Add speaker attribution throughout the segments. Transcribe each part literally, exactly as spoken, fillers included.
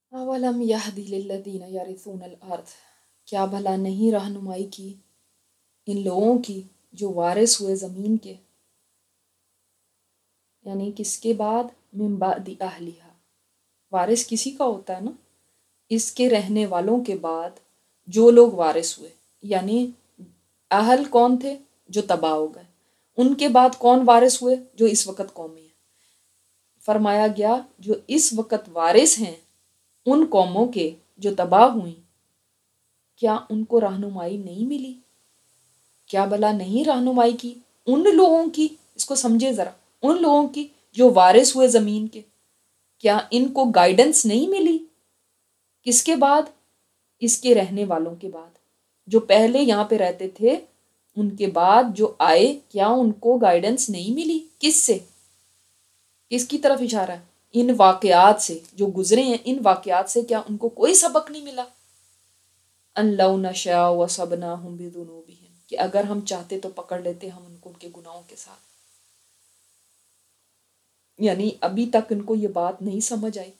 Speaker 1: اولم یہدی للذین یرثون الارض، کیا بھلا نہیں رہنمائی کی ان لوگوں کی جو وارث ہوئے زمین کے، یعنی کس کے بعد؟ من بعد اہلہا، وارث کسی کا ہوتا ہے نا، اس کے رہنے والوں کے بعد جو لوگ وارث ہوئے، یعنی اہل کون تھے؟ جو تباہ ہو گئے، ان کے بعد کون وارث ہوئے؟ جو اس وقت قومی ہیں۔ فرمایا گیا جو اس وقت وارث ہیں ان قوموں کے جو تباہ ہوئیں، کیا ان کو رہنمائی نہیں ملی؟ کیا بھلا نہیں رہنمائی کی ان لوگوں کی؟ اس کو سمجھے ذرا، ان لوگوں کی جو وارث ہوئے زمین کے، کیا ان کو گائیڈنس نہیں ملی؟ کس کے بعد؟ اس کے رہنے والوں کے بعد، جو پہلے یہاں پہ رہتے تھے ان کے بعد جو آئے، کیا ان کو گائیڈنس نہیں ملی؟ کس سے؟ کس کی طرف اشارہ ہے؟ ان واقعات سے جو گزرے ہیں، ان واقعات سے کیا ان کو کوئی سبق نہیں ملا؟ ان لو نشاء وصبناہم بذنوبہم، کہ اگر ہم چاہتے تو پکڑ لیتے ہم ان کو ان کے گناہوں کے ساتھ۔ یعنی ابھی تک ان کو یہ بات نہیں سمجھ آئی،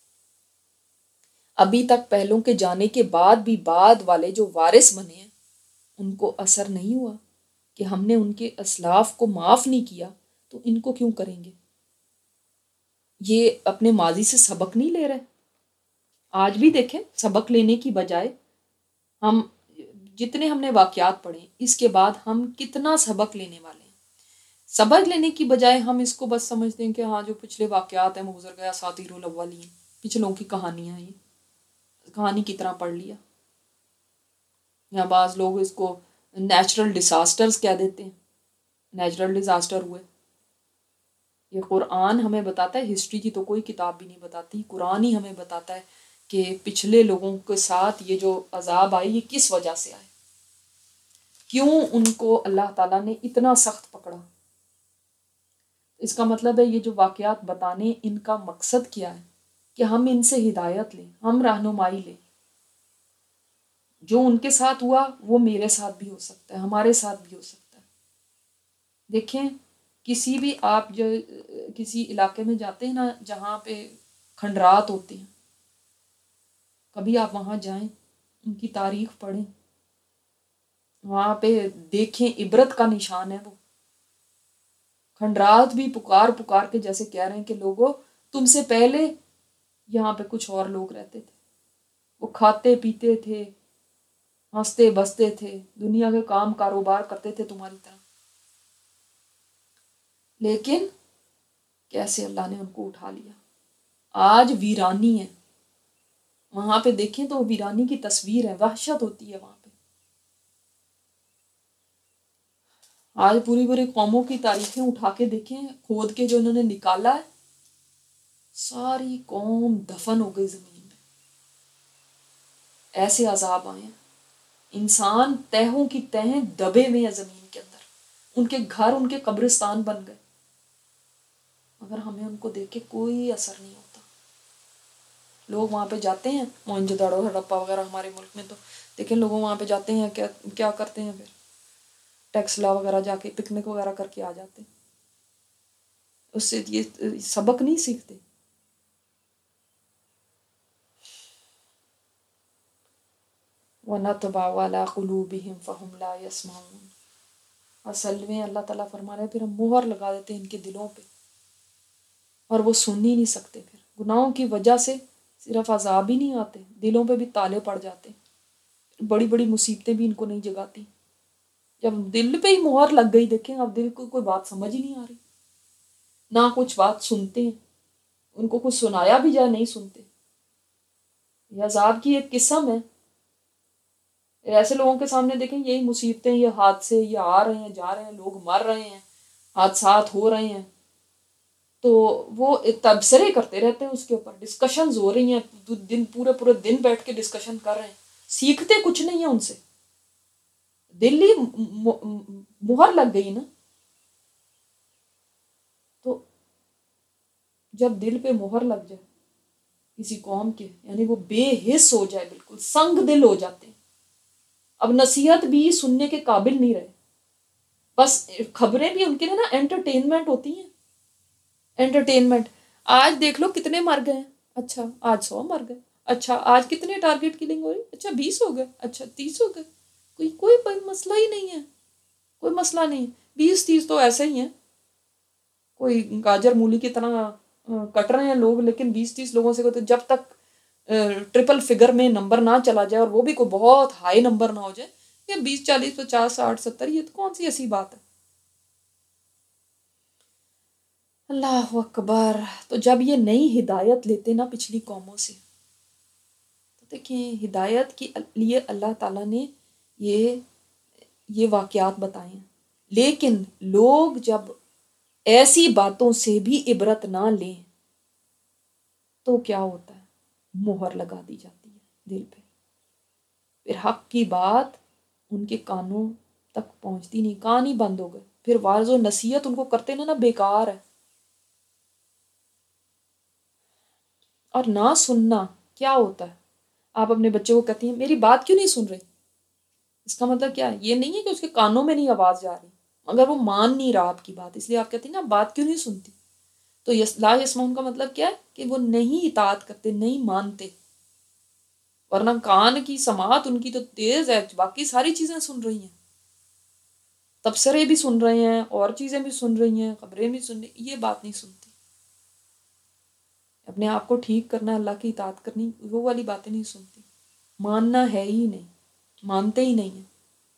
Speaker 1: ابھی تک پہلوں کے جانے کے بعد بھی بعد والے جو وارث بنے ہیں ان کو اثر نہیں ہوا کہ ہم نے ان کے اسلاف کو معاف نہیں کیا تو ان کو کیوں کریں گے؟ یہ اپنے ماضی سے سبق نہیں لے رہے؟ آج بھی دیکھیں، سبق لینے کی بجائے ہم جتنے ہم نے واقعات پڑھے اس کے بعد ہم کتنا سبق لینے والے ہیں، سبق لینے کی بجائے ہم اس کو بس سمجھتے ہیں کہ ہاں جو پچھلے واقعات ہیں وہ گزر گیا، اساطیر الاولین، پچھلوں کی کہانیاں، یہ کہانی کی طرح پڑھ لیا۔ یا بعض لوگ اس کو نیچرل ڈیزاسٹرز کہہ دیتے ہیں، نیچرل ڈیزاسٹر ہوئے۔ یہ قرآن ہمیں بتاتا ہے، ہسٹری کی تو کوئی کتاب بھی نہیں بتاتی، قرآن ہی ہمیں بتاتا ہے کہ پچھلے لوگوں کے ساتھ یہ جو عذاب آئی یہ کس وجہ سے آئے، کیوں ان کو اللہ تعالیٰ نے اتنا سخت پکڑا۔ اس کا مطلب ہے یہ جو واقعات بتانے ان کا مقصد کیا ہے کہ ہم ان سے ہدایت لیں، ہم رہنمائی لیں۔ جو ان کے ساتھ ہوا وہ میرے ساتھ بھی ہو سکتا ہے، ہمارے ساتھ بھی ہو سکتا ہے۔ دیکھیں کسی بھی آپ جو کسی علاقے میں جاتے ہیں نا جہاں پہ کھنڈرات ہوتے ہیں، کبھی آپ وہاں جائیں، ان کی تاریخ پڑھیں، وہاں پہ دیکھیں، عبرت کا نشان ہے وہ کھنڈرات بھی پکار پکار کے جیسے کہہ رہے ہیں کہ لوگوں تم سے پہلے یہاں پہ کچھ اور لوگ رہتے تھے، وہ کھاتے پیتے تھے، ہنستے بستے تھے، دنیا کے کام کاروبار کرتے تھے تمہاری طرح، لیکن کیسے اللہ نے ان کو اٹھا لیا۔ آج ویرانی ہے، وہاں پہ دیکھیں تو ویرانی کی تصویر ہے، وحشت ہوتی ہے وہاں پہ۔ آج پوری پوری قوموں کی تاریخیں اٹھا کے دیکھیں، کھود کے جو انہوں نے نکالا ہے، ساری قوم دفن ہو گئی زمین میں، ایسے عذاب آئے ہیں، انسان تہوں کی تہیں دبے ہوئے ہیں زمین کے اندر، ان کے گھر ان کے قبرستان بن گئے، مگر ہمیں ان کو دیکھ کے کوئی اثر نہیں ہوتا۔ لوگ وہاں پہ جاتے ہیں، موئنجو دڑو ہڑپا وغیرہ ہمارے ملک میں تو دیکھیں لوگوں وہاں پہ جاتے ہیں کیا کیا کرتے ہیں، پھر ٹیکسلا وغیرہ جا کے پکنک وغیرہ کر کے آ جاتے ہیں، اس سے یہ سبق نہیں سیکھتے۔ وَنَطْبَعُ عَلَىٰ قُلُوبِهِمْ فَهُمْ لَا يَسْمَعُونَ، اصل میں اللہ تعالیٰ فرما رہے ہیں پھر ہم مہر لگا دیتے ہیں ان کے دلوں پہ اور وہ سن ہی نہیں سکتے۔ پھر گناہوں کی وجہ سے صرف عذاب ہی نہیں آتے، دلوں پہ بھی تالے پڑ جاتے ہیں، بڑی بڑی مصیبتیں بھی ان کو نہیں جگاتی۔ جب دل پہ ہی مہر لگ گئی، دیکھیں اب دل کو کوئی بات سمجھ ہی نہیں آ رہی، نہ کچھ بات سنتے ہیں، ان کو کچھ سنایا بھی جائے نہیں سنتے۔ یہ عذاب کی ایک قسم ہے۔ ایسے لوگوں کے سامنے دیکھیں یہی مصیبتیں، یہ حادثے، یہ آ رہے ہیں جا رہے ہیں، لوگ مر رہے ہیں، حادثات ہو رہے ہیں، تو وہ تبصرے کرتے رہتے ہیں، اس کے اوپر ڈسکشنز ہو رہی ہیں، دن پورے پورے دن بیٹھ کے ڈسکشن کر رہے ہیں، سیکھتے کچھ نہیں ہیں ان سے، دل ہی مہر لگ گئی نا۔ تو جب دل پہ مہر لگ جائے کسی قوم کے، یعنی وہ بے حس ہو جائے، بالکل سنگ دل ہو جاتے ہیں، اب نصیحت بھی سننے کے قابل نہیں رہے، بس خبریں بھی ان کے لیے نا انٹرٹینمنٹ ہوتی ہیں، انٹرٹینمنٹ۔ آج دیکھ لو کتنے مر گئے ہیں، اچھا آج سو مر گئے، اچھا آج کتنے ٹارگیٹ کلنگ ہو رہی؟ اچھا بیس ہو گئے، اچھا تیس ہو گئے، کوئی کوئی مسئلہ ہی نہیں ہے، کوئی مسئلہ نہیں، بیس تیس تو ایسے ہی ہیں، کوئی گاجر مولی کی طرح کٹ رہے ہیں لوگ، لیکن بیس تیس لوگوں سے تو جب تک ٹرپل فگر میں نمبر نہ چلا جائے اور وہ بھی کوئی بہت ہائی نمبر نہ ہو جائے، یہ بیس چالیس پچاس ساٹھ ستر یہ تو کون سی ایسی بات ہے۔ اللہ اکبر۔ تو جب یہ نئی ہدایت لیتے نا پچھلی قوموں سے، تو دیکھیں ہدایت کے لیے اللہ تعالیٰ نے یہ یہ واقعات بتائے ہیں، لیکن لوگ جب ایسی باتوں سے بھی عبرت نہ لیں تو کیا ہوتا ہے؟ مہر لگا دی جاتی ہے دل پہ، پھر حق کی بات ان کے کانوں تک پہنچتی نہیں، کان ہی بند ہو گئے، پھر واعظ و نصیحت ان کو کرتے نا نا بیکار ہے۔ اور نہ سننا کیا ہوتا ہے؟ آپ اپنے بچے کو کہتی ہیں میری بات کیوں نہیں سن رہی، اس کا مطلب کیا ہے؟ یہ نہیں ہے کہ اس کے کانوں میں نہیں آواز جا رہی، مگر وہ مان نہیں رہا آپ کی بات، اس لیے آپ کہتی ہیں نا بات کیوں نہیں سنتی۔ تو یس لا یسمعون کا مطلب کیا ہے؟ کہ وہ نہیں اطاعت کرتے، نہیں مانتے، ورنہ کان کی سماعت ان کی تو تیز ہے، باقی ساری چیزیں سن رہی ہیں، تبصرے بھی سن رہے ہیں اور چیزیں بھی سن رہی ہیں، خبریں بھی سن رہی، یہ بات نہیں سنتی۔ اپنے آپ کو ٹھیک کرنا، اللہ کی اطاعت کرنی، وہ والی باتیں نہیں سنتی، ماننا ہے ہی نہیں، مانتے ہی نہیں ہیں۔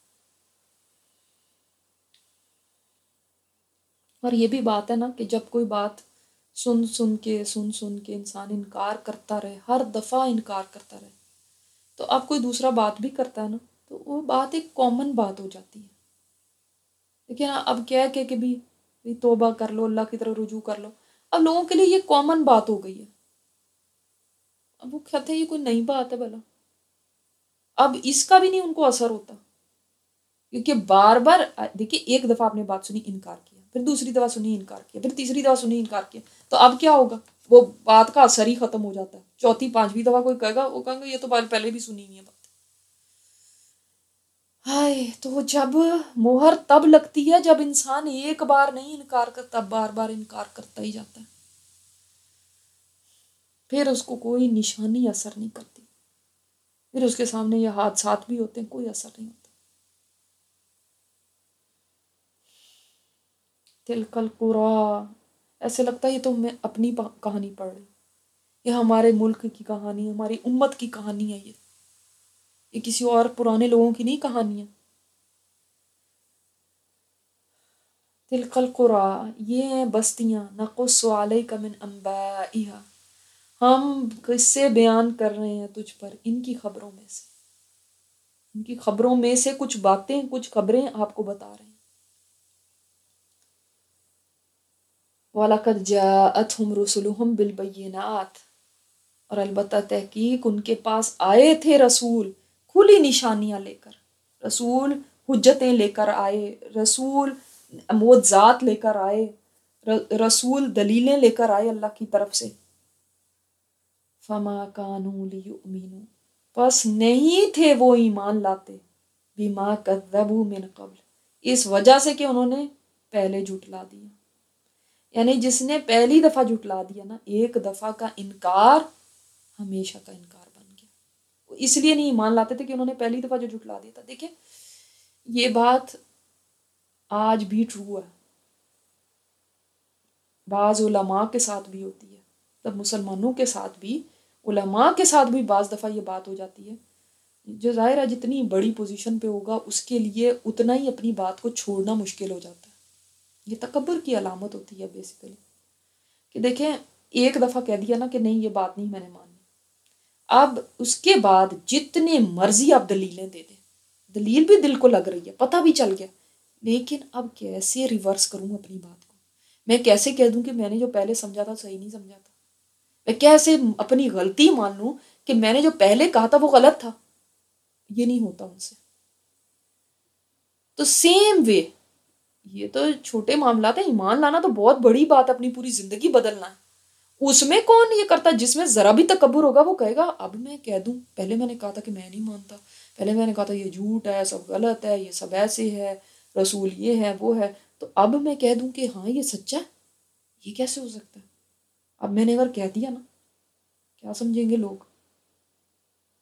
Speaker 1: اور یہ بھی بات ہے نا کہ جب کوئی بات سن سن کے سن سن کے انسان انکار کرتا رہے، ہر دفعہ انکار کرتا رہے، تو اب کوئی دوسرا بات بھی کرتا ہے نا تو وہ بات ایک کامن بات ہو جاتی ہے۔ لیکن اب کہہ کے کہ بھی بھی توبہ کر لو، اللہ کی طرف رجوع کر لو، اب لوگوں کے لیے یہ کامن بات ہو گئی ہے، اب وہ کہتے ہیں یہ کوئی نئی بات ہے بھلا، اب اس کا بھی نہیں ان کو اثر ہوتا، کیونکہ بار بار دیکھیے ایک دفعہ آپ نے بات سنی انکار کیا، پھر دوسری دفعہ سنی انکار کیا، پھر تیسری دفعہ سنی انکار کیا، تو اب کیا ہوگا؟ وہ بات کا اثر ہی ختم ہو جاتا ہے، چوتھی پانچویں دفعہ کوئی کہے گا وہ کہیں گے یہ تو بات پہلے بھی سنی ہوئی ہے بات۔ ہائے، تو جب مہر تب لگتی ہے جب انسان ایک بار نہیں انکار کرتا، بار بار انکار کرتا ہی جاتا ہے، پھر اس کو کوئی نشانی اثر نہیں کرتی، پھر اس کے سامنے یہ حادثات بھی ہوتے ہیں، کوئی اثر نہیں ہوتا۔ تلک القریٰ، ایسے لگتا ہے یہ تو میں اپنی کہانی پڑھ رہی، یہ ہمارے ملک کی کہانی، ہماری امت کی کہانی ہے، یہ یہ کسی اور پرانے لوگوں کی نہیں کہانی ہے۔ تلک القریٰ، یہ ہیں بستیاں، نقص علیک من انبائها، ہم قصے بیان کر رہے ہیں تجھ پر ان کی خبروں میں سے، ان کی خبروں میں سے کچھ باتیں، کچھ خبریں آپ کو بتا رہے ہیں۔ وَلَقَدْ جَاءَتْهُمْ رُسُلُهُمْ بِالْبَيِّنَاتِ، اور البتہ تحقیق ان کے پاس آئے تھے رسول کھلی نشانیاں لے کر، رسول حجتیں لے کر آئے، رسول معجزات لے کر آئے، رسول دلیلیں لے کر آئے اللہ کی طرف سے۔ فَمَا كَانُوا لِيُؤْمِنُوا، پس نہیں تھے وہ ایمان لاتے، بِمَا كَذَّبُوا مِن قبل، اس وجہ سے کہ انہوں نے پہلے جھٹلا دیا، یعنی جس نے پہلی دفعہ جھٹلا دیا نا، ایک دفعہ کا انکار ہمیشہ کا انکار بن گیا، وہ اس لیے نہیں ایمان لاتے تھے کہ انہوں نے پہلی دفعہ جو جھٹلا دیا تھا۔ دیکھیں یہ بات آج بھی ٹرو ہے، بعض علماء کے ساتھ بھی ہوتی ہے، تب مسلمانوں کے ساتھ بھی، علماء کے ساتھ بھی بعض دفعہ یہ بات ہو جاتی ہے، جو ظاہر ہے جتنی بڑی پوزیشن پہ ہوگا اس کے لیے اتنا ہی اپنی بات کو چھوڑنا مشکل ہو جاتا ہے، یہ تکبر کی علامت ہوتی ہے بیسیکلی، کہ دیکھیں ایک دفعہ کہہ دیا نا کہ نہیں یہ بات نہیں میں نے مانی، اب اس کے بعد جتنے مرضی آپ دلیلیں دے دیں، دلیل بھی دل کو لگ رہی ہے، پتہ بھی چل گیا، لیکن اب کیسے ریورس کروں اپنی بات کو، میں کیسے کہہ دوں کہ میں نے جو پہلے سمجھا تھا صحیح نہیں سمجھا تھا، میں کیسے اپنی غلطی مان لوں کہ میں نے جو پہلے کہا تھا وہ غلط تھا، یہ نہیں ہوتا ان سے۔ تو سیم وے یہ تو چھوٹے معاملات ہیں، ایمان لانا تو بہت بڑی بات، اپنی پوری زندگی بدلنا ہے، اس میں کون یہ کرتا، جس میں ذرا بھی تکبر ہوگا وہ کہے گا اب میں کہہ دوں پہلے میں نے کہا تھا کہ میں نہیں مانتا، پہلے میں نے کہا تھا یہ جھوٹ ہے، سب غلط ہے، یہ سب ایسے ہے، رسول یہ ہے وہ ہے، تو اب میں کہہ دوں کہ ہاں یہ سچا ہے، یہ کیسے ہو سکتا ہے؟ اب میں نے اگر کہہ دیا نا، کیا سمجھیں گے لوگ؟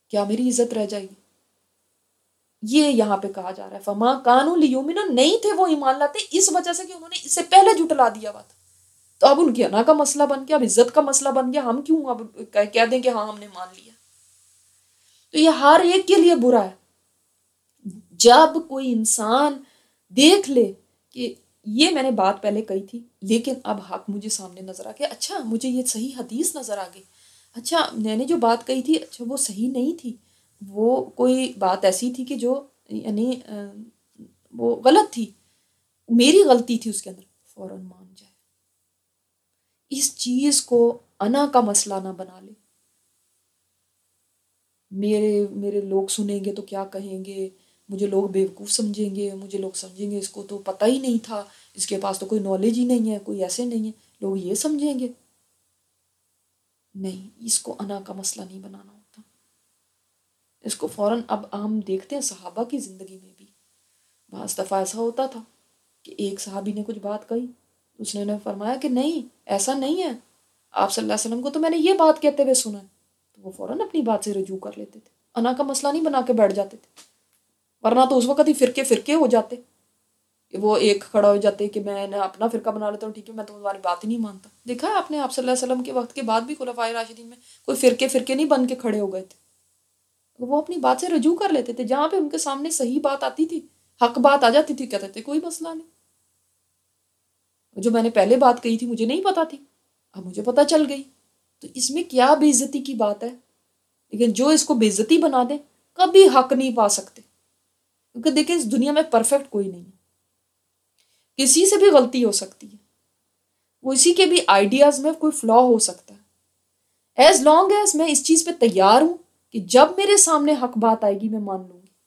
Speaker 1: کیا میری عزت رہ جائے گی؟ یہ یہاں پہ کہا جا رہا ہے فما کانوا لیؤمنوا، نہیں تھے وہ ایمان لاتے اس وجہ سے کہ انہوں نے اس سے پہلے جھٹلا دیا ہوا تھا. تو اب ان کی انا کا مسئلہ بن گیا، اب عزت کا مسئلہ بن گیا. ہم کیوں اب کہہ دیں کہ ہاں ہم نے مان لیا؟ تو یہ ہر ایک کے لیے برا ہے. جب کوئی انسان دیکھ لے کہ یہ میں نے بات پہلے کہی تھی لیکن اب حق مجھے سامنے نظر آ گیا، اچھا مجھے یہ صحیح حدیث نظر آ گئی، اچھا میں نے جو بات کہی تھی اچھا وہ صحیح نہیں تھی، وہ کوئی بات ایسی تھی کہ جو یعنی وہ غلط تھی، میری غلطی تھی اس کے اندر، فوراً مان جائے. اس چیز کو انا کا مسئلہ نہ بنا لے. میرے میرے لوگ سنیں گے تو کیا کہیں گے، مجھے لوگ بیوقوف سمجھیں گے، مجھے لوگ سمجھیں گے اس کو تو پتہ ہی نہیں تھا، اس کے پاس تو کوئی نالج ہی نہیں ہے، کوئی ایسے نہیں ہے، لوگ یہ سمجھیں گے. نہیں، اس کو انا کا مسئلہ نہیں بنانا ہوتا. اس کو فوراً اب ہم دیکھتے ہیں صحابہ کی زندگی میں بھی بعض دفعہ ایسا ہوتا تھا کہ ایک صحابی نے کچھ بات کہی، اس نے فرمایا کہ نہیں ایسا نہیں ہے، آپ صلی اللہ علیہ وسلم کو تو میں نے یہ بات کہتے ہوئے سنا ہے، تو وہ فوراً اپنی بات سے رجوع کر لیتے تھے، انا کا مسئلہ نہیں بنا کے بیٹھ جاتے تھے. ورنہ تو اس وقت ہی فرقے فرقے ہو جاتے، وہ ایک کھڑا ہو جاتے کہ میں نے اپنا فرقہ بنا لیتا ہوں، ٹھیک ہے میں تمہاری بات ہی نہیں مانتا. دیکھا ہے آپ نے آپ صلی اللہ علیہ وسلم کے وقت کے بعد بھی خلفائے راشدین میں کوئی فرقے فرقے نہیں بن کے کھڑے ہو گئے تھے، وہ اپنی بات سے رجوع کر لیتے تھے. جہاں پہ ان کے سامنے صحیح بات آتی تھی، حق بات آ جاتی تھی، کہتے تھے کوئی مسئلہ نہیں، جو میں نے پہلے بات کہی تھی مجھے نہیں پتا تھی، اب مجھے پتا چل گئی. تو اس میں کیا بے عزتی کی بات ہے؟ لیکن جو اس کو بے عزتی بنا دے کبھی حق نہیں پا سکتے، کیونکہ دیکھیں اس دنیا میں پرفیکٹ کوئی نہیں ہے، کسی سے بھی غلطی ہو سکتی ہے، وہ اسی کے بھی آئیڈیاز میں کوئی فلا ہو سکتا ہے. ایز لانگ ایز میں اس چیز پہ تیار ہوں کہ جب میرے سامنے حق بات آئے گی میں مان لوں گی،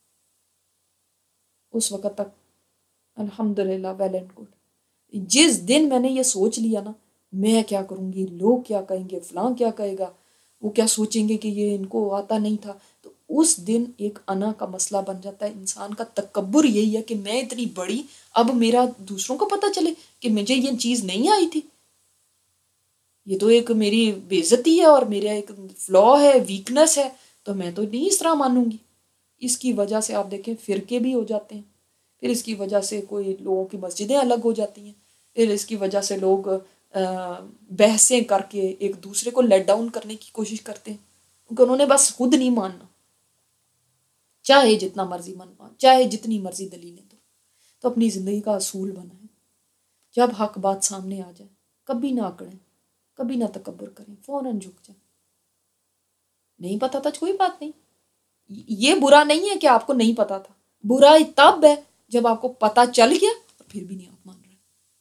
Speaker 1: اس وقت تک الحمدللہ ویل اینڈ گڈ. جس دن میں نے یہ سوچ لیا نا میں کیا کروں گی، لوگ کیا کہیں گے، فلاں کیا کہے گا، وہ کیا سوچیں گے کہ یہ ان کو آتا نہیں تھا، تو اس دن ایک انا کا مسئلہ بن جاتا ہے. انسان کا تکبر یہی ہے کہ میں اتنی بڑی، اب میرا دوسروں کو پتہ چلے کہ مجھے یہ چیز نہیں آئی تھی، یہ تو ایک میری بے عزتی ہے اور میرا ایک فلا ہے، ویکنس ہے، تو میں تو نہیں اس طرح مانوں گی. اس کی وجہ سے آپ دیکھیں فرقے بھی ہو جاتے ہیں، پھر اس کی وجہ سے کوئی لوگوں کی مسجدیں الگ ہو جاتی ہیں، پھر اس کی وجہ سے لوگ بحثیں کر کے ایک دوسرے کو لیٹ ڈاؤن کرنے کی کوشش کرتے ہیں، کیونکہ انہوں نے بس خود نہیں ماننا، چاہے جتنا مرضی منوا، چاہے جتنی مرضی دلیلیں دو. تو اپنی زندگی کا اصول بنائیں، جب حق بات سامنے آ جائے کبھی نہ اکڑیں، کبھی نہ تکبر کریں، فوراً جھک جائیں. نہیں پتا تھا کوئی بات نہیں، یہ برا نہیں ہے کہ آپ کو نہیں پتا تھا، برا تب ہے جب آپ کو پتا چل گیا اور پھر بھی نہیں آپ مان رہے.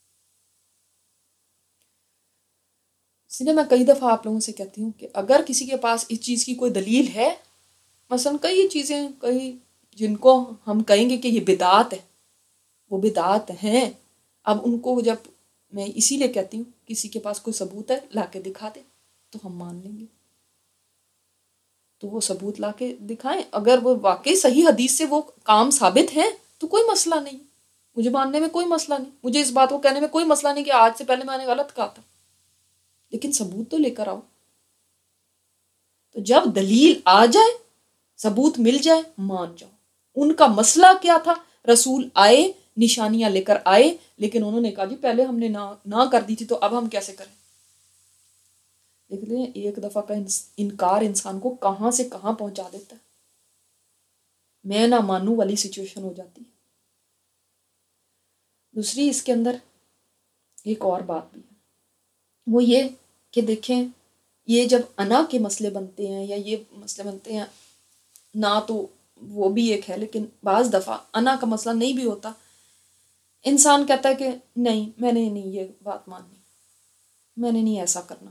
Speaker 1: اس لیے میں کئی دفعہ آپ لوگوں سے کہتی ہوں کہ اگر کسی کے پاس اس چیز کی کوئی دلیل ہے، مثلا کئی چیزیں کئی جن کو ہم کہیں گے کہ یہ بدعات ہے، وہ بدعات ہیں، اب ان کو جب میں اسی لیے کہتی ہوں کسی کے پاس کوئی ثبوت ہے لا کے دکھا دے تو ہم مان لیں گے. تو وہ ثبوت لا کے دکھائیں، اگر وہ واقعی صحیح حدیث سے وہ کام ثابت ہیں تو کوئی مسئلہ نہیں، مجھے ماننے میں کوئی مسئلہ نہیں، مجھے اس بات کو کہنے میں کوئی مسئلہ نہیں کہ آج سے پہلے میں نے غلط کہا تھا، لیکن ثبوت تو لے کر آؤ. تو جب دلیل آ جائے، ثبوت مل جائے، مان جاؤ. ان کا مسئلہ کیا تھا؟ رسول آئے، نشانیاں لے کر آئے، لیکن انہوں نے کہا جی پہلے ہم نے نہ نہ کر دی تھی تو اب ہم کیسے کریں. دیکھ لیں ایک دفعہ کا انکار انسان کو کہاں سے کہاں پہنچا دیتا ہے، میں نہ مانوں والی سچویشن ہو جاتی ہے. دوسری اس کے اندر ایک اور بات بھی ہے، وہ یہ کہ دیکھیں یہ جب انا کے مسئلے بنتے ہیں یا یہ مسئلے بنتے ہیں، نہ تو وہ بھی ایک ہے، لیکن بعض دفعہ انا کا مسئلہ نہیں بھی ہوتا، انسان کہتا ہے کہ نہیں میں نے نہیں یہ بات ماننی، میں نے نہیں ایسا کرنا.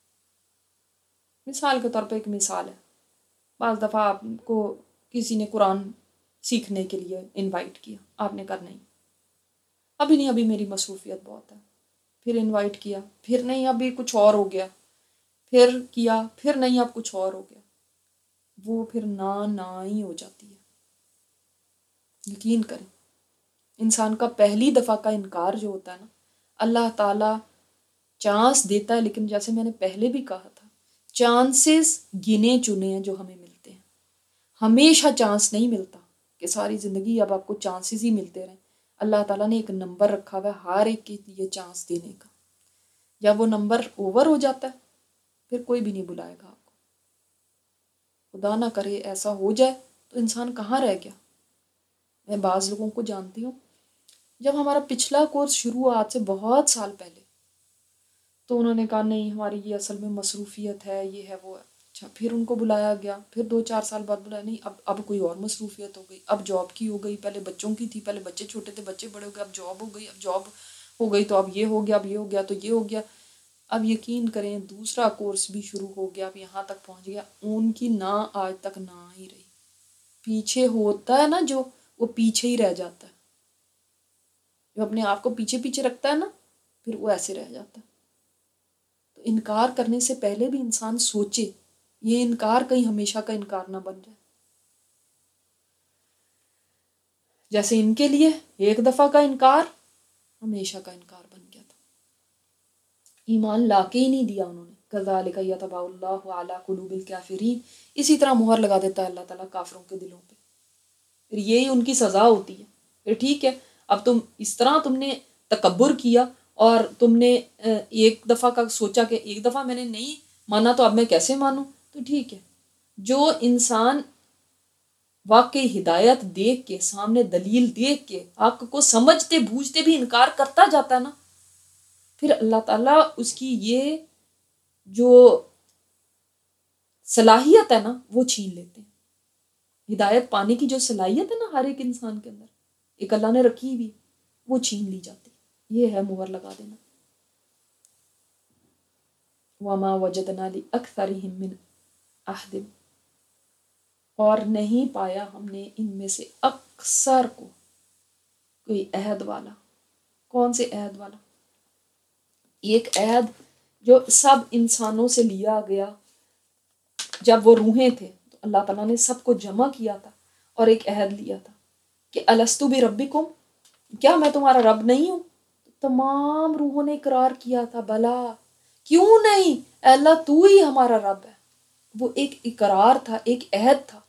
Speaker 1: مثال کے طور پہ ایک مثال ہے، بعض دفعہ آپ کو کسی نے قرآن سیکھنے کے لیے انوائٹ کیا، آپ نے کہا نہیں ابھی نہیں، ابھی میری مصروفیت بہت ہے. پھر انوائٹ کیا، پھر نہیں ابھی کچھ اور ہو گیا، پھر کیا، پھر نہیں اب کچھ اور ہو گیا، وہ پھر نہ نہ ہی ہو جاتی ہے. یقین کریں انسان کا پہلی دفعہ کا انکار جو ہوتا ہے نا، اللہ تعالیٰ چانس دیتا ہے، لیکن جیسے میں نے پہلے بھی کہا تھا چانسز گنے چنے ہیں جو ہمیں ملتے ہیں. ہمیشہ چانس نہیں ملتا کہ ساری زندگی اب آپ کو چانسز ہی ملتے رہیں. اللہ تعالیٰ نے ایک نمبر رکھا ہوا ہے ہر ایک کے لیے چانس دینے کا. جب وہ نمبر اوور ہو جاتا ہے پھر کوئی بھی نہیں بلائے گا آپ کو. خدا نہ کرے ایسا ہو جائے تو انسان کہاں رہ گیا. میں بعض لوگوں کو جانتی ہوں، جب ہمارا پچھلا کورس شروع ہوا آج سے بہت سال پہلے، تو انہوں نے کہا نہیں ہماری یہ اصل میں مصروفیت ہے، یہ ہے وہ ہے. اچھا، پھر ان کو بلایا گیا، پھر دو چار سال بعد بلایا، نہیں اب اب کوئی اور مصروفیت ہو گئی، اب جاب کی ہو گئی، پہلے بچوں کی تھی، پہلے بچے چھوٹے تھے، بچے بڑے ہو گئے، اب جاب ہو گئی، اب جاب ہو گئی تو اب یہ ہو گیا، اب یہ ہو گیا تو یہ ہو گیا. اب یقین کریں دوسرا کورس بھی شروع ہو گیا، اب یہاں تک پہنچ گیا، ان کی نہ آج تک نہ ہی رہی. پیچھے ہوتا ہے نا جو، وہ پیچھے ہی رہ جاتا ہے. جو اپنے آپ کو پیچھے پیچھے رکھتا ہے نا پھر وہ ایسے رہ جاتا ہے. تو انکار کرنے سے پہلے بھی انسان سوچے، یہ انکار کہیں ہمیشہ کا انکار نہ بن جائے. جیسے ان کے لیے ایک دفعہ کا انکار ہمیشہ کا انکار بن گیا تھا، ایمان لا کے ہی نہیں دیا انہوں نے. کذالک یطبع اللہ علی قلوب الکافرین، اسی طرح مہر لگا دیتا ہے اللہ تعالیٰ کافروں کے دلوں پہ. پھر یہی ان کی سزا ہوتی ہے. پھر ٹھیک ہے، اب تم اس طرح تم نے تکبر کیا اور تم نے ایک دفعہ کا سوچا کہ ایک دفعہ میں نے نہیں مانا تو اب میں کیسے مانوں. تو ٹھیک ہے، جو انسان واقعی ہدایت دیکھ کے، سامنے دلیل دیکھ کے، حق کو سمجھتے بوجھتے بھی انکار کرتا جاتا ہے نا، پھر اللہ تعالیٰ اس کی یہ جو صلاحیت ہے نا وہ چھین لیتے ہیں. ہدایت پانے کی جو صلاحیت ہے نا ہر ایک انسان کے اندر ایک اللہ نے رکھی ہوئی، وہ چھین لی جاتی. یہ ہے مہر لگا دینا. وما وجدنا لأکثرهم من عہد، اور نہیں پایا ہم نے ان میں سے اکثر کو کوئی عہد والا. کون سے عہد والا؟ ایک عہد جو سب انسانوں سے لیا گیا جب وہ روحیں تھے تو اللہ تعالیٰ نے سب کو جمع کیا تھا اور ایک عہد لیا تھا کہ الستو بربکم، کیا میں تمہارا رب نہیں ہوں؟ تمام روحوں نے اقرار کیا تھا بلا، کیوں نہیں اے اللہ تو ہی ہمارا رب ہے. وہ ایک اقرار تھا، ایک عہد تھا.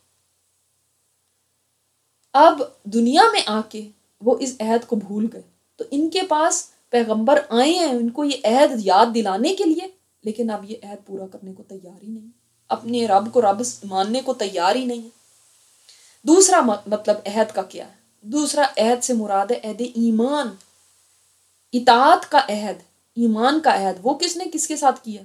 Speaker 1: اب دنیا میں آ کے وہ اس عہد کو بھول گئے. تو ان کے پاس پیغمبر آئے ہیں ان کو یہ عہد یاد دلانے کے لیے، لیکن اب یہ عہد پورا کرنے کو تیار ہی نہیں، اپنے رب کو رب ماننے کو تیار ہی نہیں. دوسرا مطلب عہد کا کیا ہے؟ دوسرا عہد سے مراد ہے عہد ایمان، اطاعت کا عہد، ایمان کا عہد. وہ کس نے کس کے ساتھ کیا؟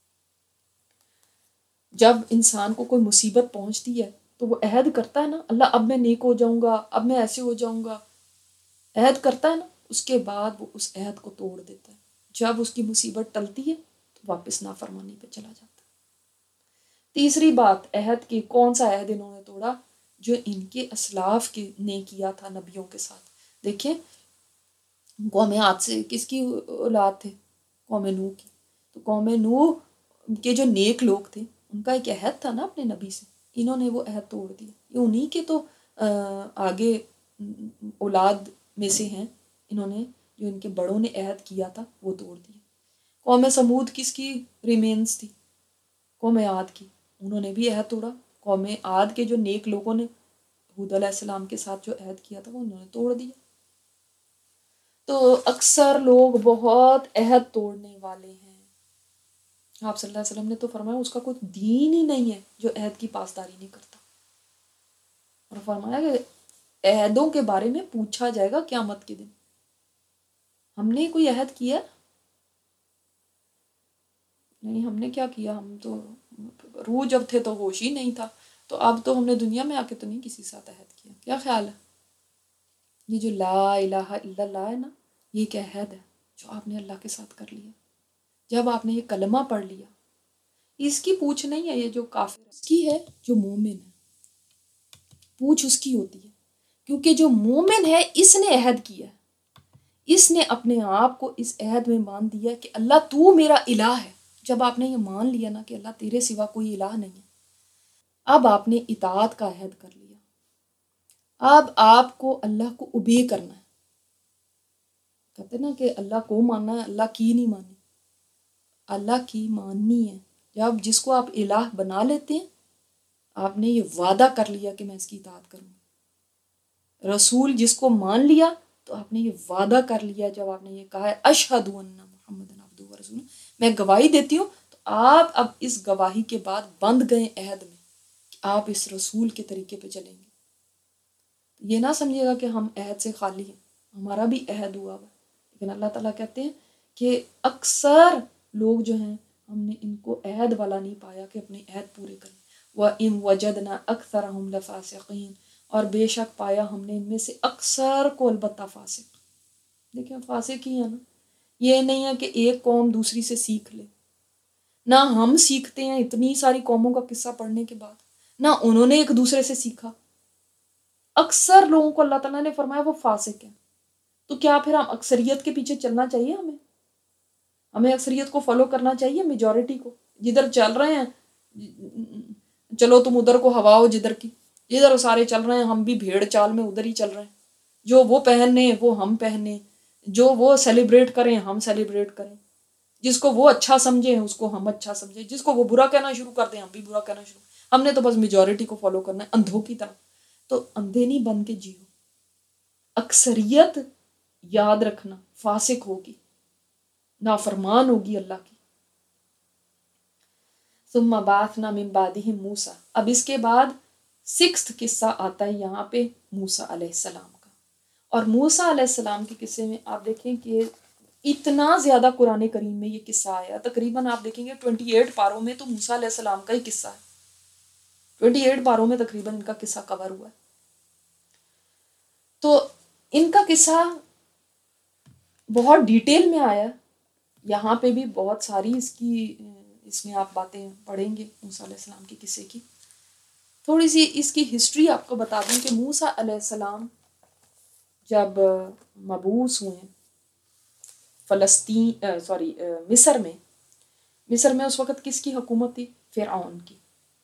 Speaker 1: جب انسان کو کوئی مصیبت پہنچتی ہے تو وہ عہد کرتا ہے نا، اللہ اب میں نیک ہو جاؤں گا، اب میں ایسے ہو جاؤں گا، عہد کرتا ہے نا. اس کے بعد وہ اس عہد کو توڑ دیتا ہے. جب اس کی مصیبت ٹلتی ہے تو واپس نافرمانی پہ چلا جاتا ہے. تیسری بات عہد کی، کون سا عہد انہوں نے توڑا؟ جو ان کے اسلاف کے نے کیا تھا نبیوں کے ساتھ. دیکھیں قوم عاد سے کس کی اولاد تھے؟ قوم نوح کی. تو قوم نوح کے جو نیک لوگ تھے ان کا ایک عہد تھا نا اپنے نبی سے، انہوں نے وہ عہد توڑ دیا. یہ انہی کے تو آگے اولاد میں سے ہیں، انہوں نے جو ان کے بڑوں نے عہد کیا تھا وہ توڑ دیا. قوم سمود کس کی ریمینز تھی؟ قوم عاد کی. انہوں نے بھی عہد توڑا. قوم عاد کے جو نیک لوگوں نے ہود علیہ السلام کے ساتھ جو عہد کیا تھا وہ انہوں نے توڑ دیا. تو اکثر لوگ بہت عہد توڑنے والے ہیں. آپ صلی اللہ علیہ وسلم نے تو فرمایا اس کا کوئی دین ہی نہیں ہے جو عہد کی پاسداری نہیں کرتا. اور فرمایا کہ عہدوں کے بارے میں پوچھا جائے گا قیامت کے دن. ہم نے کوئی عہد کیا نہیں، ہم نے کیا کیا، ہم تو روح جب تھے تو ہوش ہی نہیں تھا، تو اب تو ہم نے دنیا میں آ کے تو نہیں کسی ساتھ عہد کیا. کیا خیال ہے؟ یہ جو لا الہ الا اللہ ہے نا، یہ ایک عہد ہے جو آپ نے اللہ کے ساتھ کر لیا. جب آپ نے یہ کلمہ پڑھ لیا، اس کی پوچھ نہیں ہے یہ جو کافر اس کی ہے، جو مومن ہے پوچھ اس کی ہوتی ہے. کیونکہ جو مومن ہے اس نے عہد کیا ہے، اس نے اپنے آپ کو اس عہد میں مان دیا کہ اللہ تو میرا الہ ہے. جب آپ نے یہ مان لیا نا کہ اللہ تیرے سوا کوئی الہ نہیں ہے، اب آپ نے اطاعت کا عہد کر لیا. اب آپ کو اللہ کو اوبے کرنا ہے. کہتے نا کہ اللہ کو ماننا ہے، اللہ کی نہیں مانی. اللہ کی ماننی ہے. جب جس کو آپ الہ بنا لیتے ہیں آپ نے یہ وعدہ کر لیا کہ میں اس کی اطاعت کروں گا. رسول جس کو مان لیا تو آپ نے یہ وعدہ کر لیا جب آپ نے یہ کہا ہے اشہد ان محمد عبدہ ورسولہ، میں گواہی دیتی ہوں، تو آپ اب اس گواہی کے بعد بندھ گئے عہد میں کہ آپ اس رسول کے طریقے پہ چلیں گے. یہ نہ سمجھے گا کہ ہم عہد سے خالی ہیں، ہمارا بھی عہد ہوا ہوا ہے، لیکن اللہ تعالیٰ کہتے ہیں کہ اکثر لوگ جو ہیں ہم نے ان کو عہد والا نہیں پایا کہ اپنے عہد پورے کریں. وَإِن وَجَدْنَا أَكْثَرَهُمْ لَفَاسِقِينَ، اور بے شک پایا ہم نے ان میں سے اکثر کو البتہ فاسق. دیکھیں فاسق ہی ہے نا، یہ نہیں ہے کہ ایک قوم دوسری سے سیکھ لے، نہ ہم سیکھتے ہیں اتنی ساری قوموں کا قصہ پڑھنے کے بعد، نہ انہوں نے ایک دوسرے سے سیکھا. اکثر لوگوں کو اللہ تعالیٰ نے فرمایا وہ فاسق ہیں. تو کیا پھر ہم اکثریت کے پیچھے چلنا چاہیے؟ ہمیں ہمیں اکثریت کو فالو کرنا چاہیے، میجورٹی کو؟ جدھر چل رہے ہیں چلو تم ادھر کو ہواؤ، جدھر کی جدھر سارے چل رہے ہیں ہم بھی بھیڑ چال میں ادھر ہی چل رہے ہیں. جو وہ پہننے وہ ہم پہنے، جو وہ سیلیبریٹ کریں ہم سیلیبریٹ کریں، جس کو وہ اچھا سمجھیں اس کو ہم اچھا سمجھیں، جس کو وہ برا کہنا شروع کر دیں ہم بھی برا کہنا شروع. ہم نے تو بس میجورٹی کو فالو کرنا ہے اندھوں کی طرح. تو اندھے نہیں بن کے جیو. اکثریت یاد رکھنا فاسق ہوگی، نافرمان ہوگی اللہ کی. ثم بعثنا من بعدهم موسیٰ، اب اس کے بعد سکستھ قصہ آتا ہے یہاں پہ موسیٰ علیہ السلام کا. اور موسیٰ علیہ السلام کے قصے میں آپ دیکھیں کہ اتنا زیادہ قرآن کریم میں یہ قصہ آیا، تقریباً آپ دیکھیں گے اٹھائیس پاروں میں تو موسیٰ علیہ السلام کا ہی قصہ ہے. اٹھائیس پاروں میں تقریباً ان کا قصہ کور ہوا ہے. تو ان کا قصہ بہت ڈیٹیل میں آیا. یہاں پہ بھی بہت ساری اس کی اس میں آپ باتیں پڑھیں گے موسیٰ علیہ السلام کے قصے کی. تھوڑی سی اس کی ہسٹری آپ کو بتا دوں کہ موسیٰ علیہ السلام جب مبعوث ہوئے فلسطین سوری مصر میں مصر میں اس وقت کس کی حکومت تھی؟ فرعون کی.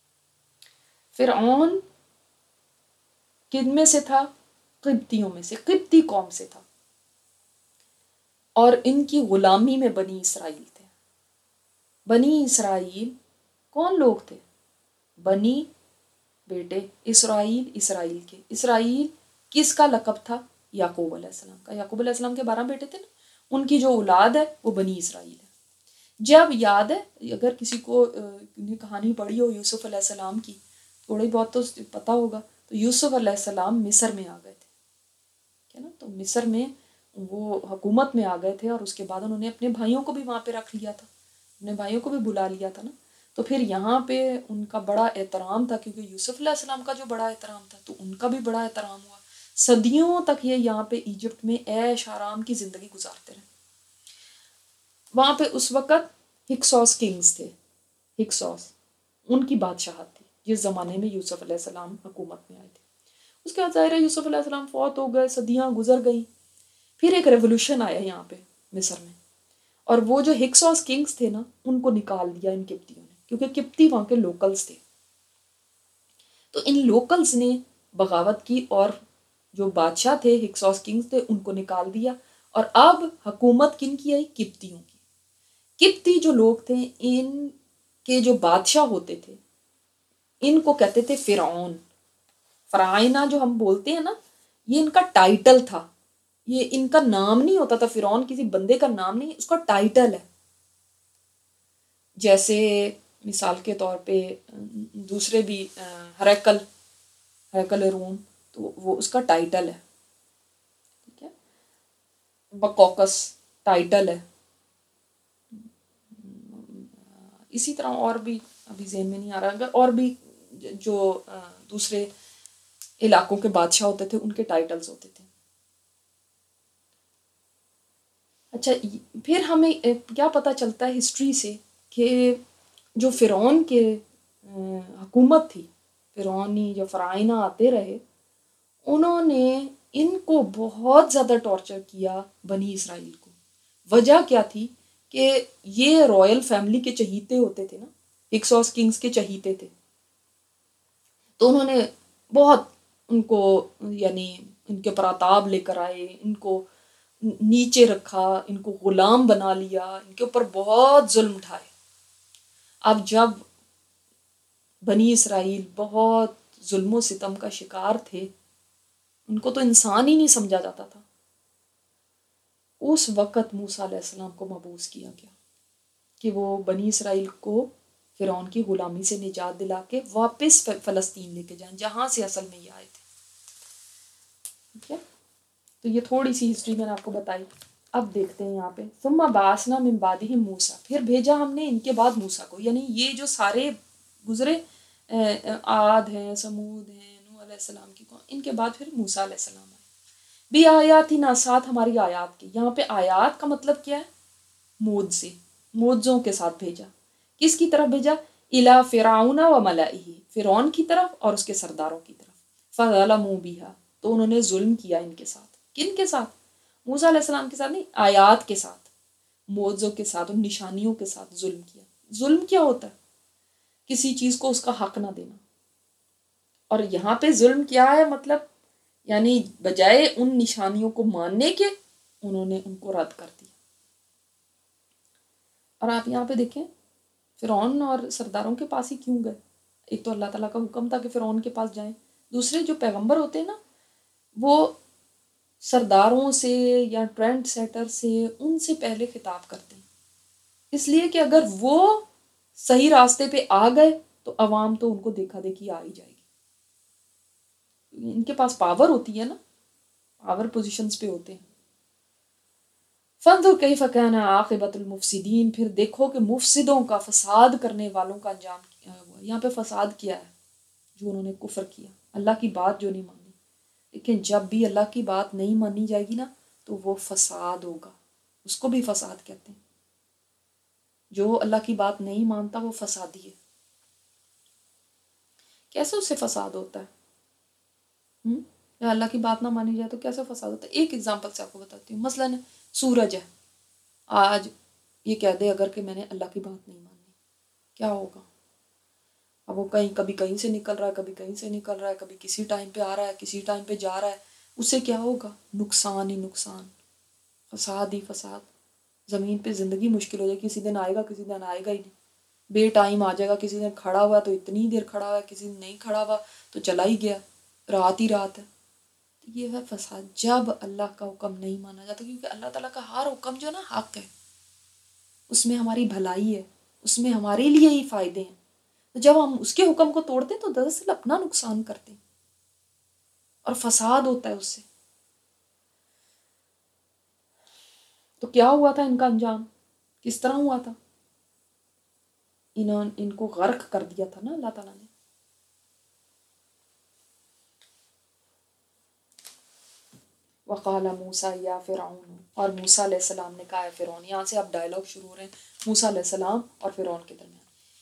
Speaker 1: فرعون کن میں سے تھا؟ قبطیوں میں سے، قبطی قوم سے تھا، اور ان کی غلامی میں بنی اسرائیل تھے. بنی اسرائیل کون لوگ تھے؟ بنی بیٹے اسرائیل، اسرائیل کے. اسرائیل کس کا لقب تھا؟ یعقوب علیہ السلام کا. یعقوب علیہ السلام کے بارہ بیٹے تھے نا، ان کی جو اولاد ہے وہ بنی اسرائیل ہے. جب یاد ہے اگر کسی کو کہانی پڑھی ہو یوسف علیہ السلام کی، تھوڑی بہت تو پتہ ہوگا، تو یوسف علیہ السلام مصر میں آ گئے تھے، ہے نا. تو مصر میں وہ حکومت میں آ گئے تھے، اور اس کے بعد انہوں نے اپنے بھائیوں کو بھی وہاں پہ رکھ لیا تھا، اپنے بھائیوں کو بھی بلا لیا تھا نا. تو پھر یہاں پہ ان کا بڑا احترام تھا، کیونکہ یوسف علیہ السلام کا جو بڑا احترام تھا تو ان کا بھی بڑا احترام ہوا. صدیوں تک یہ یہاں پہ ایجپٹ میں عیش آرام کی زندگی گزارتے رہے. وہاں پہ اس وقت ہکسوس کنگز تھے. ہکسوس ان کی بادشاہت تھی جس زمانے میں یوسف علیہ السلام حکومت میں آئے تھے. اس کے بعد ظاہر ہے یوسف علیہ السلام فوت ہو گئے، صدیاں گزر گئیں. پھر ایک ریولوشن آیا یہاں پہ مصر میں، اور وہ جو ہکسوس کنگز تھے نا ان کو نکال دیا ان قبطیوں نے، کیونکہ قبطی وہاں کے لوکلز تھے. تو ان لوکلز نے بغاوت کی اور جو بادشاہ تھے ہکسوس کنگز تھے ان کو نکال دیا، اور اب حکومت کن کی آئی؟ قبطیوں کی. قبطی جو لوگ تھے ان کے جو بادشاہ ہوتے تھے ان کو کہتے تھے فرعون. فرعونہ جو ہم بولتے ہیں نا، یہ ان کا ٹائٹل تھا، یہ ان کا نام نہیں ہوتا تھا. فرعون کسی بندے کا نام نہیں، اس کا ٹائٹل ہے. جیسے مثال کے طور پہ دوسرے بھی ہرقل ہرقل روم، تو وہ اس کا ٹائٹل ہے، ٹھیک ہے. بکوکس ٹائٹل ہے. اسی طرح اور بھی ابھی ذہن میں نہیں آ رہا، اور بھی جو دوسرے علاقوں کے بادشاہ ہوتے تھے ان کے ٹائٹلز ہوتے تھے. اچھا پھر ہمیں کیا پتہ چلتا ہے ہسٹری سے کہ جو فرعون کے حکومت تھی، فرعونی جو فرعونہ آتے رہے، انہوں نے ان کو بہت زیادہ ٹارچر کیا بنی اسرائیل کو. وجہ کیا تھی کہ یہ رائل فیملی کے چہیتے ہوتے تھے نا، ہکسوس کنگز کے چہیتے تھے. تو انہوں نے بہت ان کو یعنی ان کے پراتاب لے کر آئے، ان کو نیچے رکھا، ان کو غلام بنا لیا، ان کے اوپر بہت ظلم اٹھائے. اب جب بنی اسرائیل بہت ظلم و ستم کا شکار تھے، ان کو تو انسان ہی نہیں سمجھا جاتا تھا، اس وقت موسیٰ علیہ السلام کو مبعوث کیا گیا کہ وہ بنی اسرائیل کو فرعون کی غلامی سے نجات دلا کے واپس فلسطین لے کے جائیں جہاں سے اصل میں یہ آئے تھے. ٹھیک ہے، تو یہ تھوڑی سی ہسٹری میں نے آپ کو بتائی. اب دیکھتے ہیں یہاں پہ ثم بعثنا من بعدہم موسیٰ، پھر بھیجا ہم نے ان کے بعد موسیٰ کو، یعنی یہ جو سارے گزرے عاد ہیں، سمود ہیں، نوح علیہ السلام کی قوم، ان کے بعد پھر موسیٰ علیہ السلام آئے. بھی آیاتنا، ساتھ ہماری آیات کی. یہاں پہ آیات کا مطلب کیا ہے؟ موج سے، موجزوں کے ساتھ بھیجا. کس کی طرف بھیجا؟ الی فرعون و ملئہ، فرعون کی طرف اور اس کے سرداروں کی طرف. فظلموا بہا، تو انہوں نے ظلم کیا ان کے ساتھ. کن کے ساتھ؟ موسیٰ علیہ السلام کے ساتھ نہیں، آیات کے ساتھ، معجزوں کے ساتھ اور نشانیوں کے ساتھ ظلم کیا. ظلم کیا ہوتا ہے؟ کسی چیز کو اس کا حق نہ دینا. اور یہاں پہ ظلم کیا ہے مطلب، یعنی بجائے ان نشانیوں کو ماننے کے انہوں نے ان کو رد کر دیا. اور آپ یہاں پہ دیکھیں فرعون اور سرداروں کے پاس ہی کیوں گئے؟ ایک تو اللہ تعالیٰ کا حکم تھا کہ فرعون کے پاس جائیں، دوسرے جو پیغمبر ہوتے ہیں نا وہ سرداروں سے یا ٹرینڈ سیٹر سے ان سے پہلے خطاب کرتے ہیں، اس لیے کہ اگر وہ صحیح راستے پہ آ گئے تو عوام تو ان کو دیکھا دیکھی آ ہی جائے گی. ان کے پاس پاور ہوتی ہے نا، پاور پوزیشنز پہ ہوتے ہیں. فانظر کیف کان عاقبۃ المفسدین، پھر دیکھو کہ مفسدوں کا، فساد کرنے والوں کا انجام کیا ہوا. یہاں پہ فساد کیا ہے؟ جو انہوں نے کفر کیا، اللہ کی بات جو نہیں مانی. لیکن جب بھی اللہ کی بات نہیں مانی جائے گی نا تو وہ فساد ہوگا، اس کو بھی فساد کہتے ہیں. جو اللہ کی بات نہیں مانتا وہ فسادی ہے. کیسے اس سے فساد ہوتا ہے؟ یا اللہ کی بات نہ مانی جائے تو کیسے فساد ہوتا ہے؟ ایک ایگزامپل سے آپ کو بتاتی ہوں. مثلاً سورج ہے، آج یہ کہہ دے اگر کہ میں نے اللہ کی بات نہیں مانی، کیا ہوگا؟ اب وہ کہیں کبھی کہیں سے نکل رہا ہے، کبھی کہیں سے نکل رہا ہے، کبھی کسی ٹائم پہ آ رہا ہے، کسی ٹائم پہ جا رہا ہے. اس سے کیا ہوگا؟ نقصان ہی نقصان، فساد ہی فساد. زمین پہ زندگی مشکل ہو جائے گی، کسی دن آئے گا کسی دن آئے گا ہی نہیں. بے ٹائم آ جائے گا، کسی دن کھڑا ہوا تو اتنی دیر کھڑا ہوا، کسی دن نہیں کھڑا ہوا تو چلا ہی گیا، رات ہی رات ہے. یہ ہے فساد جب اللہ کا حکم نہیں مانا جاتا، کیونکہ اللہ تعالیٰ کا ہر حکم جو ہے نا حق ہے، اس میں ہماری بھلائی ہے، اس میں ہمارے لیے ہی فائدے ہیں. تو جب ہم اس کے حکم کو توڑتے ہیں تو دراصل اپنا نقصان کرتے ہیں اور فساد ہوتا ہے اس سے. تو کیا ہوا تھا ان کا انجام؟ کس طرح ہوا تھا؟ انہوں ان کو غرق کر دیا تھا نا اللہ تعالیٰ نے. وقال موسیٰ یا فرعون، اور موسیٰ علیہ السلام نے کہا ہے فرعون. یہاں سے اب ڈائلاگ شروع ہو رہے ہیں موسیٰ علیہ السلام اور فرعون کے درمیان.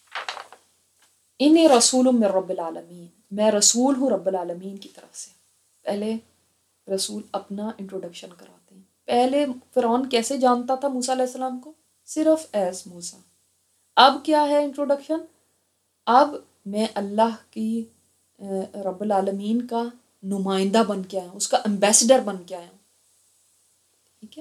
Speaker 1: انی رسول من رب العالمین، میں رسول ہوں رب العالمین کی طرف سے. پہلے رسول اپنا انٹروڈکشن کراتے ہیں. پہلے فرعون کیسے جانتا تھا موسیٰ علیہ السلام کو؟ صرف ایز موسیٰ. اب کیا ہے انٹروڈکشن؟ اب میں اللہ کی رب العالمین کا نمائندہ بن کے آیا ہوں، اس کا امبیسڈر بن کے آیا ہوں. ٹھیک ہے.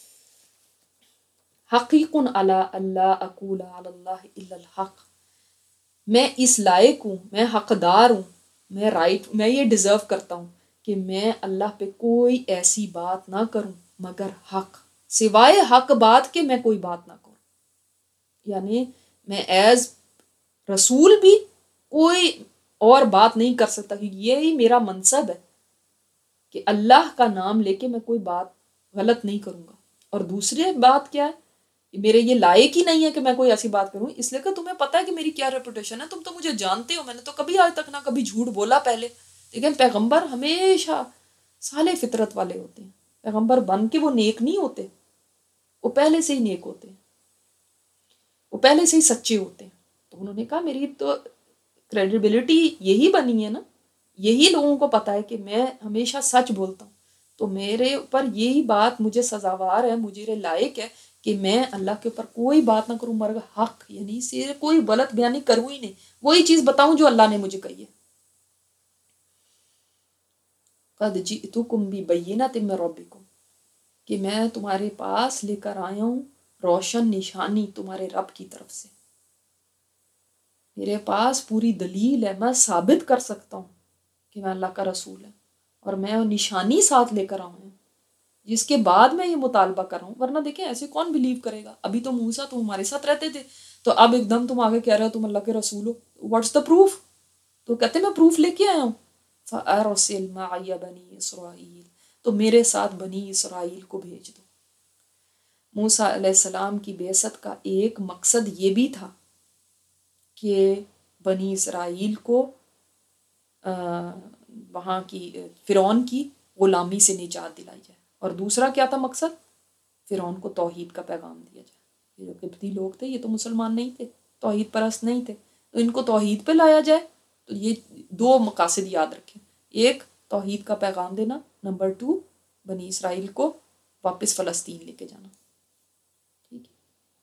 Speaker 1: حقیق علی اللہ اقول علی اللہ الا الحق، میں اس لائق ہوں، میں حقدار ہوں، میں رائٹ، میں یہ ڈیزرو کرتا ہوں کہ میں اللہ پہ کوئی ایسی بات نہ کروں مگر حق، سوائے حق بات کے میں کوئی بات نہ کروں. یعنی میں ایز رسول بھی کوئی اور بات نہیں کر سکتا، کہ یہی میرا منصب ہے کہ اللہ کا نام لے کے میں کوئی بات غلط نہیں کروں گا. اور دوسری بات کیا ہے؟ میرے یہ لائق ہی نہیں ہے کہ میں کوئی ایسی بات کروں، اس لیے کہ تمہیں پتہ ہے کہ میری کیا ریپوٹیشن ہے، تم تو مجھے جانتے ہو، میں نے تو کبھی آج تک نہ کبھی جھوٹ بولا پہلے. لیکن پیغمبر ہمیشہ صالح فطرت والے ہوتے ہیں. پیغمبر بن کے وہ نیک نہیں ہوتے، وہ پہلے سے ہی نیک ہوتے ہیں، وہ پہلے سے ہی سچے ہوتے ہیں. تو انہوں نے کہا میری تو کریڈیبلٹی یہی بنی ہے نا، یہی لوگوں کو پتہ ہے کہ میں ہمیشہ سچ بولتا ہوں، تو میرے اوپر یہی بات مجھے سزاوار ہے، مجھے لائق ہے کہ میں اللہ کے اوپر کوئی بات نہ کروں مگر حق، یعنی صرف کوئی غلط بیانی کروں ہی نہیں، وہی چیز بتاؤں جو اللہ نے مجھے کہی ہے. قد جئتکم ببینۃ من ربکم، کہ میں تمہارے پاس لے کر آیا ہوں روشن نشانی تمہارے رب کی طرف سے. میرے پاس پوری دلیل ہے، میں ثابت کر سکتا ہوں کہ میں اللہ کا رسول ہے، اور میں نشانی ساتھ لے کر آؤں ہوں جس کے بعد میں یہ مطالبہ کر رہا ہوں. ورنہ دیکھیں ایسے کون بلیو کرے گا؟ ابھی تو موسیٰ تو ہمارے ساتھ رہتے تھے، تو اب ایک دم تم آگے کہہ رہے ہو تم اللہ کے رسول ہو، واٹس دا پروف؟ تو کہتے میں پروف لے کے آیا ہوں. فَأَرْسِلْ مَعِيَ بَنِي إِسْرَائِيلَ، تو میرے ساتھ بنی اسرائیل کو بھیج دو. موسیٰ علیہ السلام کی بعثت کا ایک مقصد یہ بھی تھا کہ بنی اسرائیل کو وہاں کی فرعون کی غلامی سے نجات دلائی جائے، اور دوسرا کیا تھا مقصد؟ فرعون کو توحید کا پیغام دیا جائے. یہ جو قبطی لوگ تھے یہ تو مسلمان نہیں تھے، توحید پرست نہیں تھے، تو ان کو توحید پہ لایا جائے. تو یہ دو مقاصد یاد رکھیں، ایک توحید کا پیغام دینا، نمبر ٹو بنی اسرائیل کو واپس فلسطین لے کے جانا. ٹھیک ہے.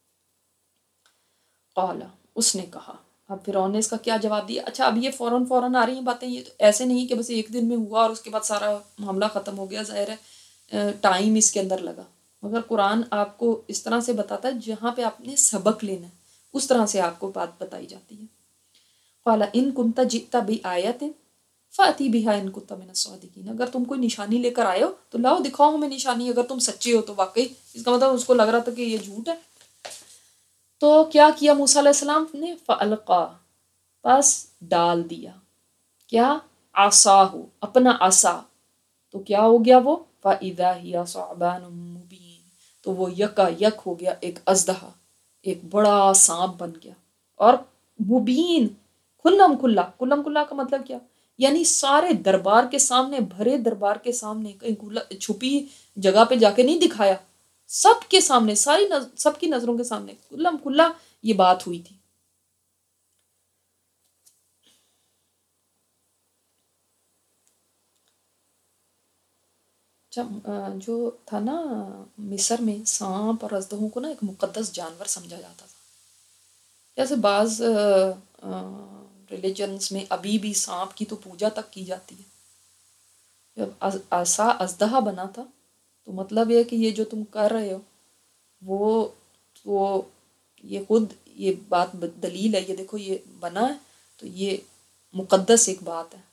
Speaker 1: قال، اس نے کہا. اب فرعون نے اس کا کیا جواب دیا؟ اچھا اب یہ فوراً فوراً آ رہی ہیں باتیں، یہ تو ایسے نہیں کہ بس ایک دن میں ہوا اور اس کے بعد سارا معاملہ ختم ہو گیا. ظاہر ہے ٹائم اس کے اندر لگا، مگر قرآن آپ کو اس طرح سے بتاتا ہے جہاں پہ آپ نے سبق لینا ہے اس طرح سے آپ کو بات بتائی جاتی ہے. قال ان کنت جئت بآیۃ فأتی بہا ان کنت من الصادقین، اگر تم کوئی نشانی لے کر آئے ہو تو لاؤ دکھاؤ ہمیں نشانی، اگر تم سچے ہو تو. واقعی اس کا مطلب اس کو لگ رہا تھا کہ یہ جھوٹ ہے. تو کیا کیا موسیٰ علیہ السلام نے؟ فألقا، پس ڈال دیا. کیا؟ عصاہ، اپنا عصا. تو کیا ہو گیا وہ؟ فإذا هي ثعبان مبین، تو وہ یکا یک ہو گیا ایک اژدہا، ایک بڑا سانپ بن گیا، اور مبین، کھلم کھلا. کھلم کھلا کا مطلب کیا؟ یعنی سارے دربار کے سامنے، بھرے دربار کے سامنے، کہیں چھپی جگہ پہ جا کے نہیں دکھایا، سب کے سامنے، ساری نظر سب کی نظروں کے سامنے کھلم کھلا یہ بات ہوئی تھی. جو تھا نا مصر میں سانپ اور اژدہوں کو نا ایک مقدس جانور سمجھا جاتا تھا. جیسے بعض ریلیجنز میں ابھی بھی سانپ کی تو پوجا تک کی جاتی ہے. جب عصا اژدہا بنا تھا تو مطلب یہ کہ یہ جو تم کر رہے ہو وہ وہ یہ خود یہ بات دلیل ہے، یہ دیکھو یہ بنا ہے تو یہ مقدس ایک بات ہے.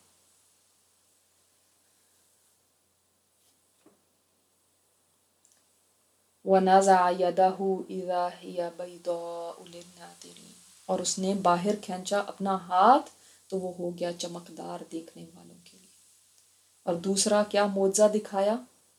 Speaker 1: وَنَزَعَ يَدَهُ إِذَا هِيَ بَيْضَاءُ لِلنَّاظِرِينَ، اور اس نے باہر کھینچا اپنا ہاتھ تو وہ ہو گیا چمکدار دیکھنے والوں کے لیے. اور دوسرا کیا معجزہ دکھایا؟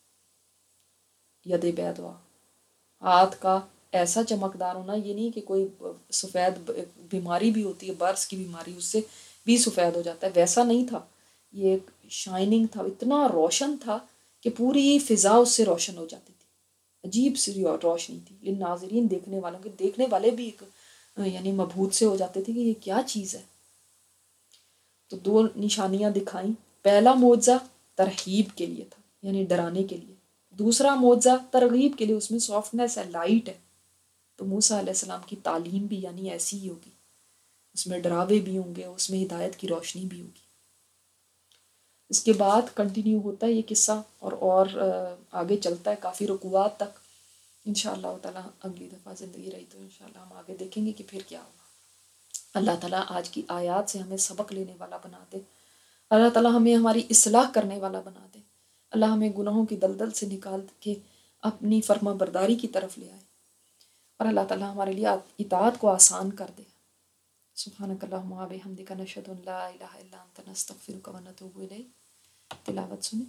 Speaker 1: ید بیضاء، ہاتھ کا ایسا چمکدار ہونا. یہ نہیں کہ کوئی سفید بیماری بھی ہوتی ہے، برس کی بیماری، اس سے بھی سفید ہو جاتا ہے، ویسا نہیں تھا. یہ ایک شائننگ تھا، اتنا روشن تھا کہ پوری فضا اس سے روشن ہو جاتی تھی. عجیب سی روشنی تھی للناظرین، دیکھنے والوں کے، دیکھنے والے بھی ایک یعنی مبہوت سے ہو جاتے تھے کہ یہ کیا چیز ہے. تو دو نشانیاں دکھائیں. پہلا معجزہ ترہیب کے لیے تھا، یعنی ڈرانے کے لیے. دوسرا معجزہ ترغیب کے لیے، اس میں سافٹنس ہے، لائٹ ہے. تو موسیٰ علیہ السلام کی تعلیم بھی یعنی ایسی ہی ہوگی، اس میں ڈراوے بھی ہوں گے، اس میں ہدایت کی روشنی بھی ہوگی. اس کے بعد کنٹینیو ہوتا ہے یہ قصہ اور اور آگے چلتا ہے کافی رکوعات تک. انشاءاللہ تعالیٰ اگلی دفعہ زندگی رہی تو انشاءاللہ ہم آگے دیکھیں گے کہ پھر کیا ہوگا. اللہ تعالیٰ آج کی آیات سے ہمیں سبق لینے والا بنا دے. اللہ تعالیٰ ہمیں ہماری اصلاح کرنے والا بنا دے. اللہ ہمیں گناہوں کی دلدل سے نکال کے اپنی فرما برداری کی طرف لے آئے، اور اللہ تعالیٰ ہمارے لیے اطاعت کو آسان کر دے. سبحانک اللہم و بحمدک نشہد ان لا الہ الا انت نستغفرک و نتوب الیک. تلاوت سنیں.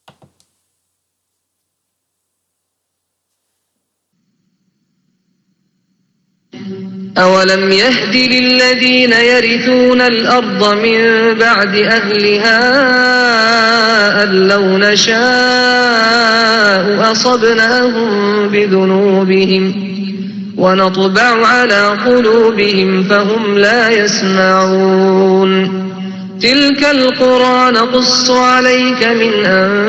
Speaker 2: أولم يهد للذين يرثون الأرض من بعد أهلها أن لو نشاء أصبناهم بذنوبهم ونطبع على قلوبهم فهم لا يسمعون تلك القرى نقص عليك من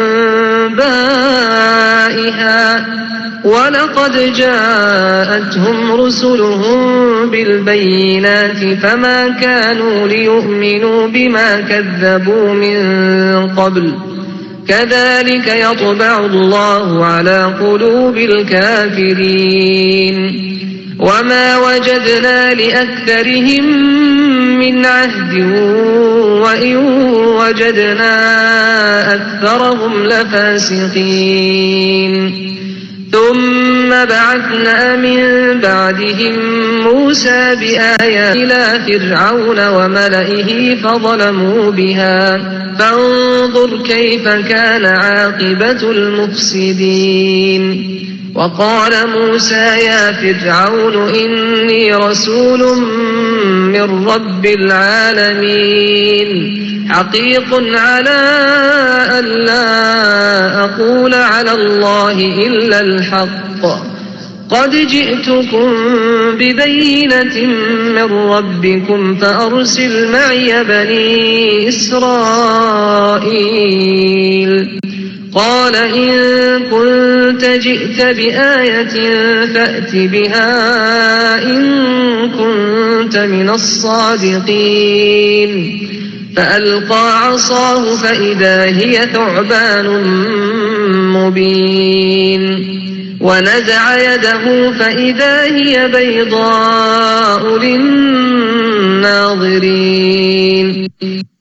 Speaker 2: أنبائها وَلَقَدْ جَاءَتْهُمْ رُسُلُهُم بِالْبَيِّنَاتِ فَمَا كَانُوا لِيُؤْمِنُوا بِمَا كَذَّبُوا مِن قَبْلُ كَذَلِكَ يَطْبَعُ اللَّهُ عَلَى قُلُوبِ الْكَافِرِينَ وَمَا وَجَدْنَا لِأَكْثَرِهِم من عهد وإن وجدنا أكثرهم لفاسقين ثم بعثنا من بعدهم موسى بآيات إلى فرعون وملئه فظلموا بها فانظر كيف كان عاقبة المفسدين وقال موسى يا فرعون إني رسول من رب العالمين حقيق على أن لا أقول على الله إلا الحق قد جئتكم ببينة من ربكم فأرسل معي بني إسرائيل قال إن كنت جئت بآية فأت بها إن كنت من الصادقين فألقى عصاه فإذا هي ثعبان مبين ونزع يده فإذا هي بيضاء للناظرين